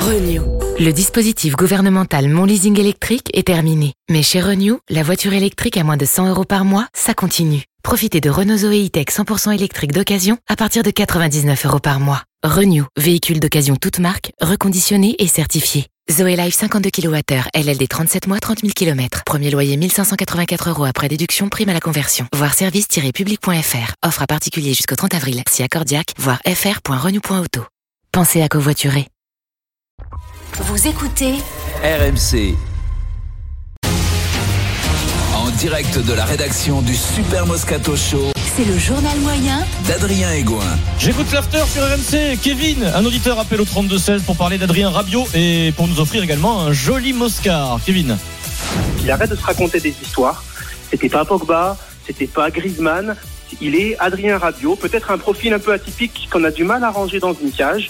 Renew. Le dispositif gouvernemental Mon Leasing électrique est terminé. Mais chez Renew, la voiture électrique à moins de 100 € par mois, ça continue. Profitez de Renault Zoé E-Tech 100% électrique d'occasion à partir de 99 € par mois. Renew, véhicule d'occasion toute marque, reconditionné et certifié. Zoé Life 52 kWh, LLD 37 mois, 30 000 km. Premier loyer 1584 € après déduction, prime à la conversion. Voir service-public.fr. Offre à particulier jusqu'au 30 avril. Si accordiaque, voir fr.renew.auto. Pensez à covoiturer. Vous écoutez RMC. En direct de la rédaction du Super Moscato Show, c'est le journal moyen d'Adrien Egoin. J'écoute l'after sur RMC. Kevin, un auditeur, appelle au 32-16 pour parler d'Adrien Rabiot et pour nous offrir également un joli Moscar. Kevin. Il arrête de se raconter des histoires. C'était pas Pogba, c'était pas Griezmann. Il est Adrien Rabiot, peut-être un profil un peu atypique qu'on a du mal à ranger dans une cage.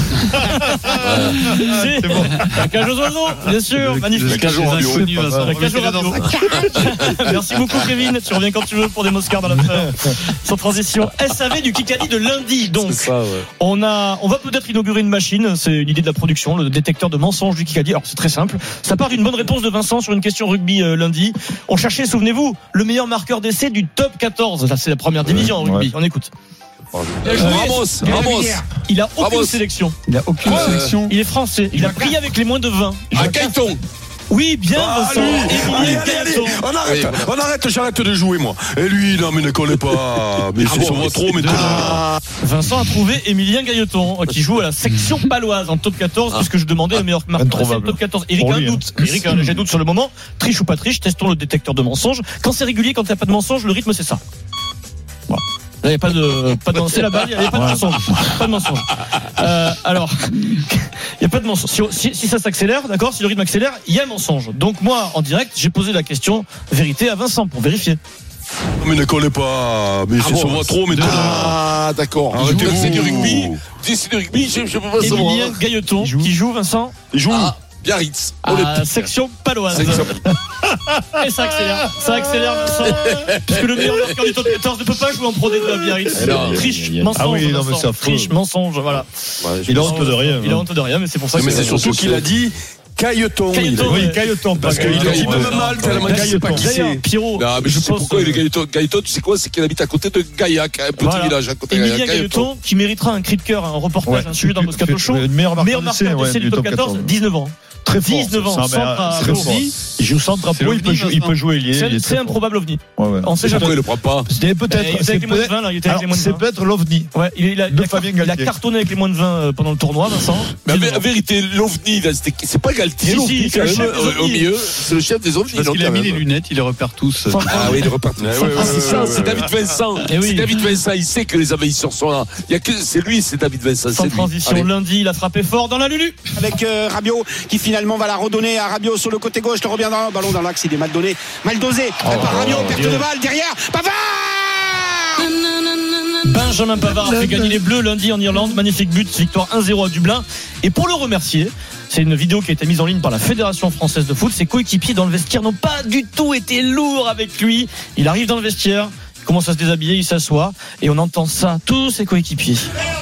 C'est bon. La cage aux oiseaux, bien sûr. Magnifique. La cage aux Rabiot. La cage aux Rabiot. Merci beaucoup, Kevin. Tu reviens quand tu veux pour des Moscars dans l'affaire. Sans transition. SAV du Kikadi de lundi. Donc, ça, ouais. on va peut-être inaugurer une machine. C'est une idée de la production, le détecteur de mensonges du Kikadi. Alors, c'est très simple. Ça part d'une bonne réponse de Vincent sur une question rugby lundi. On cherchait, souvenez-vous, le meilleur marqueur d'essai du top 14. Là, c'est la première division en rugby. On écoute. Ramos. Il a aucune sélection. Il est français. Il a brillé avec les moins de 20. Gaëton. Oui, bien, Vincent. Allez, on arrête, j'arrête de jouer, moi. Et lui, non, mais ne collez pas. Mais c'est sur votre trop, mais Vincent a trouvé Émilien Gailleton, qui joue à la section paloise en top 14, puisque je demandais le meilleur marqueur en top 14. Eric a un doute. Eric, j'ai un doute sur le moment. Triche ou pas triche, testons le détecteur de mensonges. Quand c'est régulier, quand il n'y a pas de mensonge, le rythme, c'est ça. Voilà. Il n'y avait pas de c'est la balle, il n'y avait pas de mensonge. Pas de mensonge. Alors, il n'y a pas de mensonge. Si ça s'accélère, d'accord, si le rythme accélère, il y a un mensonge. Donc moi, en direct, j'ai posé la question vérité à Vincent pour vérifier. Mais ne collez pas. Mais c'est sur votre trop, mais d'accord. Arrêtez-vous. C'est du rugby. C'est du rugby, je peux pas savoir. Émilien Gailleton, qui joue, Vincent. Il joue. Biarritz. Section paloise. Et ça accélère Vincent. Puisque le meilleur marqueur du top 14 ne peut pas jouer en Pro D2 à Biarritz. Triche, mensonge. Triche, mensonge, voilà. Il a honte de rien. Il a honte de rien, mais c'est pour ça que. Mais c'est surtout qu'il a dit Gailleton. Oui, Gailleton. Parce qu'il a dit même mal, tellement qu'il ne sait pas qui c'est. Pierrot. Non, mais je sais pourquoi il est Gailleton. Gailleton, tu sais quoi? C'est qu'il habite à côté de Gaillac, un petit village à côté de Gaillac. Émilien Gailleton, qui méritera un cri de cœur, un reportage, un sujet dans Moscato Show. Meilleur marqueur d'essai du top 14, 19 ans. Très fort. 19 ans, centre à ovni. Il joue centre à ovni, il peut jouer ailier. C'est un probable ovni. On sait jamais. Pourquoi il le prend pas? C'était peut-être. Il était avec les moins de 20 là. Il était avec les moins de 20. C'est peut-être l'ovni. Ouais, il a cartonné avec les moins de 20 pendant le tournoi, Vincent. Mais en vérité, l'ovni, c'est pas Galtier. Si, quand même, au milieu, c'est le chef des ovnis. Parce qu'il a mis les lunettes, il les repère tous. Ah oui, il les repère tous. C'est ça, c'est David Vincent. C'est David Vincent, il sait que les envahisseurs sont là. Il y a que c'est lui, c'est David Vincent. Sans transition, lundi, il a frappé fort dans la Lulu. Avec Rabiot qui finalement va la redonner à Rabiot sur le côté gauche, le revient dans le ballon dans l'axe, il est mal donné, mal dosé par Rabiot, perte de balle derrière, Pavard. Benjamin Pavard a fait gagner les Bleus lundi en Irlande, magnifique but, victoire 1-0 à Dublin. Et pour le remercier, c'est une vidéo qui a été mise en ligne par la Fédération française de foot. Ses coéquipiers dans le vestiaire n'ont pas du tout été lourds avec lui. Il arrive dans le vestiaire, il commence à se déshabiller, il s'assoit et on entend ça, tous ses coéquipiers.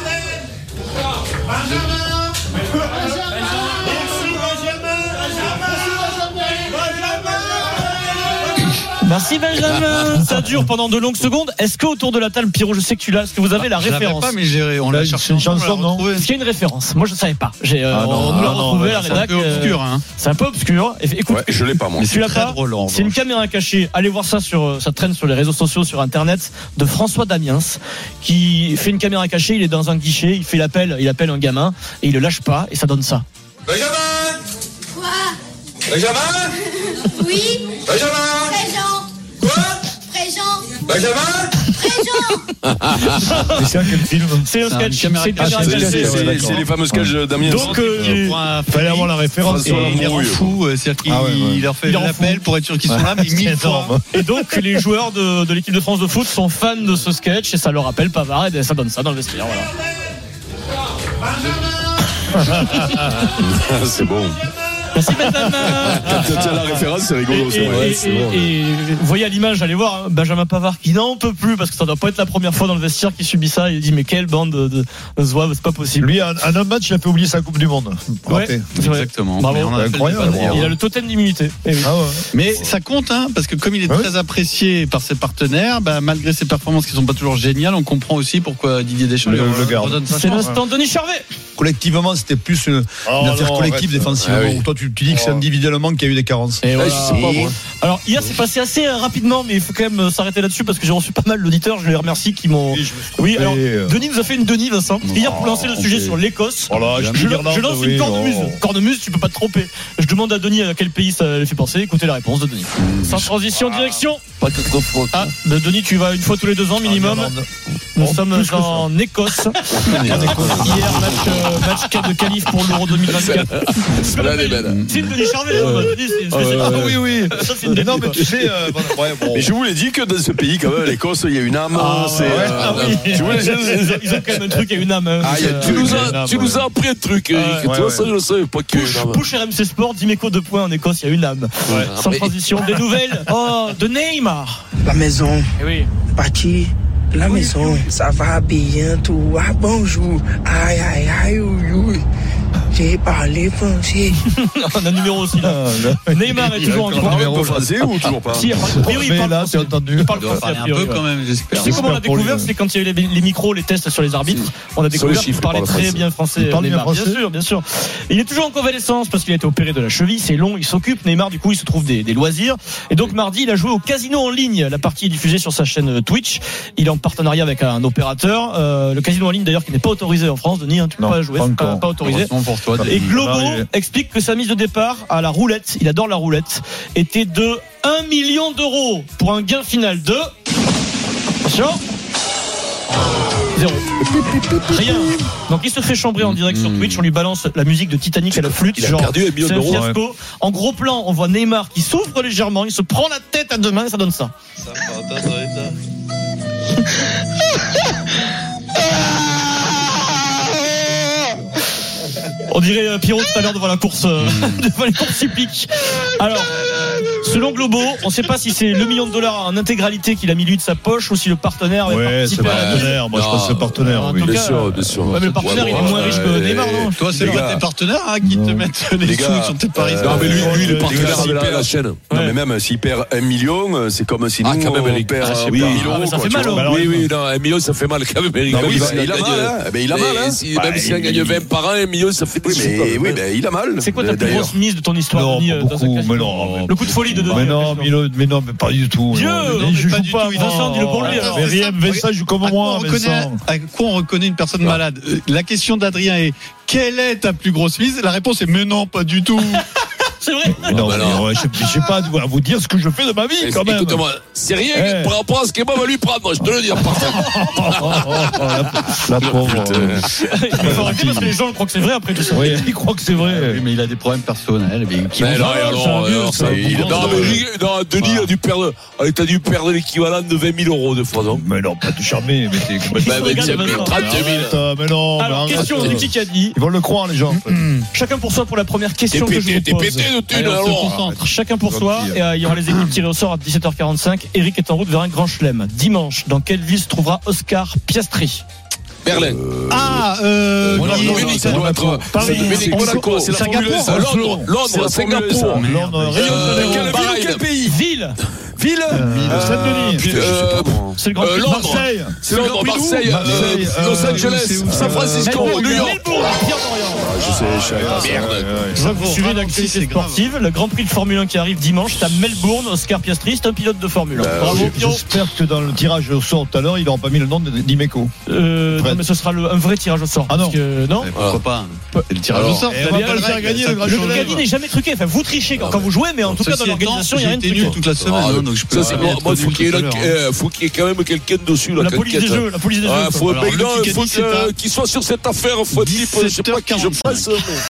Merci Benjamin. Ça dure pendant de longues secondes. Est-ce qu'autour de la table, Pierrot, je sais que tu l'as, est-ce que vous avez la référence? Je l'avais pas, mais on l'a cherché une chanson, non? Est-ce qu'il y a une référence? Moi, je ne savais pas. On nous l'a retrouvé à la rédac. C'est un peu obscur, hein. C'est un peu obscur. Écoute, ouais, je l'ai pas, moi. Tu l'as pas? C'est une caméra cachée. Allez voir ça ça traîne sur les réseaux sociaux, sur Internet, de François Damiens, qui fait une caméra cachée. Il est dans un guichet, il fait l'appel, il appelle un gamin, et il le lâche pas, et ça donne ça. Benjamin! Quoi? Benjamin? Oui? Benjamin? Présent. Quoi? Présent. Benjamin? Présent. C'est quel film? C'est un sketch. C'est les fameux sketchs d'Amiens. Donc, il fallait avoir la référence. Il les rend fous, c'est-à-dire qu'il leur fait l'appel pour être sûr qu'ils sont là, mais 1000 fois. Et donc, les joueurs de l'équipe de France de foot sont fans de ce sketch et ça leur rappelle Pavard et ça donne ça dans le vestiaire. Voilà. C'est bon. Merci Benjamin. Quand tu as la référence, c'est rigolo. Et vous voyez à l'image, allez voir Benjamin Pavard qui n'en peut plus parce que ça doit pas être la première fois dans le vestiaire qu'il subit ça. Il dit mais quelle bande de zouaves, c'est pas possible. Lui, en un match, il a fait oublier sa Coupe du Monde. Ouais, exactement. Bravo. Incroyable. Il a le totem d'immunité. Ah ouais. Mais ça compte, hein, parce que comme il est très apprécié par ses partenaires, malgré ses performances qui sont pas toujours géniales, on comprend aussi pourquoi Didier Deschamps le garde. C'est l'instant Denis Charvet. Collectivement, c'était plus une affaire collective défensivement. Où toi, tu dis que c'est individuellement qu'il y a eu des carences. Et voilà. Alors hier, c'est passé assez rapidement, mais il faut quand même s'arrêter là-dessus parce que j'ai reçu pas mal d'auditeurs. Je les remercie qui m'ont. Oui, alors Denis nous a fait une Denis, Vincent. Hier, pour lancer le sujet sur l'Écosse, je lance une cornemuse. Cornemuse, tu peux pas te tromper. Je demande à Denis à quel pays ça lui fait penser. Écoutez la réponse de Denis. Sans transition, direction. Pas que trop faute. Denis, tu vas une fois tous les 2 ans minimum. Nous sommes en Écosse. Hier, match de qualif pour l'Euro 2024. C'est une Denis Charvet. Oui. Non, mais tu sais. Mais je vous l'ai dit que dans ce pays, quand même, l'Écosse, il y a une âme. Ils ont quand même un truc, il y a une âme. Tu nous as appris un truc, Eric. Toi, ça, je le savais pas que. Push RMC Sport, Dimeco 2 points en Écosse, il y a une âme. Sans transition, des nouvelles de Neymar. La maison. Oui. Parti. La maison, ça va bien, tout va bonjour. Aïe, ouïe. J'ai parlé français. On a un numéro aussi là. Neymar est toujours en numéro français ou toujours pas? Si, il parle là, c'est entendu. Il parle français un peu quand même, j'espère. Tu sais comment on l'a découvert? C'est quand il y a eu les micros, les tests sur les arbitres. On a découvert qu'il parlait très bien français. Neymar, bien sûr. Il est toujours en convalescence parce qu'il a été opéré de la cheville. C'est long, il s'occupe. Neymar, du coup, il se trouve des loisirs. Et donc mardi, il a joué au casino en ligne. La partie est diffusée sur sa chaîne Twitch. Il est en partenariat avec un opérateur. Le casino en ligne d'ailleurs qui n'est pas autorisé en France. Denis, tu peux pas jouer, c'est pas autorisé. Et Globo explique que sa mise de départ à la roulette, il adore la roulette, était de 1 million d'euros pour un gain final de 0. Rien. Donc il se fait chambrer en direct sur Twitch. On lui balance la musique de Titanic à la flûte. Il a perdu 1 million d'euros. C'est un fiasco. En gros plan, on voit Neymar qui souffre légèrement. Il se prend la tête à 2 mains et ça donne ça. On dirait Pierrot tout à l'heure devant la course, devant les courses hippiques. Alors, selon Globo, on ne sait pas si c'est le $1 million en intégralité qu'il a mis lui de sa poche ou si le partenaire. Ouais, c'est le partenaire. Moi, je pense que c'est le partenaire. En tout cas, bien sûr. Ouais, mais le partenaire, il est moins riche que Neymar, non? Toi, c'est pas tes partenaires qui te mettent les sous sur tes paris. Non, mais lui, il est partenaire de la chaîne. Non, mais même s'il perd 1 million, c'est comme si nous, on perd 8 000 euros. Ça fait mal. Oui, non, 1 million, ça fait mal quand même, Eric. Il a mal. Même s'il en gagne 20 par an, 1 million, ça fait des sous. Oui, mais il a mal. C'est quoi ta plus grosse mise de ton histoire, Denis, dans un casino? Le coup de folie de Denis. Mais non, mais pas du tout. Je joue pas. Vincent, dis-le pour lui. Mais rien, Vincent joue comme moi. À quoi on reconnaît une personne malade? La question d'Adrien est: quelle est ta plus grosse mise? La réponse est: mais non, pas du tout. C'est vrai. Non, je sais pas à vous dire ce que je fais de ma vie quand même. Écoute-moi, c'est rien par rapport à ce qu'Emma va lui prendre, moi je te le dis. La pauvre. Il faut arrêter parce que les gens croient que c'est vrai après tout ça. Oui, ils croient que c'est vrai. Oui, mais il a des problèmes personnels. Non, Denis a dû perdre. T'as dû perdre l'équivalent de 20 000 euros de fois, non? Mais non, pas de charmer. Mais 25 000, 30 000. Mais non. Alors, question de qui a dit? Ils vont le croire, les gens. Chacun pour soi pour la première question que je vous pose. Chacun pour soi. Et il y aura les équipes tirées au sort à 17h45. Eric est en route vers un grand chelem. Dimanche, dans quelle ville se trouvera Oscar Piastri? Berlin. Ça doit être Monaco, c'est la Formule 1. Londres, Singapour. Quel pays? Ville. Saint-Denis. C'est le Grand Prix. Marseille. C'est Londres, Marseille, Los Angeles, San Francisco, New York. Je vois que vous suivez l'actualité sportive. Le Grand Prix de Formule 1 qui arrive dimanche, c'est à Melbourne. Oscar Piastri, c'est un pilote de Formule 1. Bravo, Pierrot. J'espère que dans le tirage au sort tout à l'heure, il n'aura pas mis le nom d'Imeco. Non, mais ce sera un vrai tirage au sort. Ah non. Non. Pourquoi pas? C'est le tirage au sort. On va pas le faire gagner, le grand chelem. Le gagner n'est jamais truqué. Enfin, vous trichez quand vous jouez, mais en tout cas, dans l'organisation, il n'y a rien de truqué. nul toute la semaine. Donc je peux. Moi, il faut qu'il y ait quand même quelqu'un dessus. La police des jeux. Il faut qu'il soit sur cette affaire. Il faut un type, je sais pas qui je pense.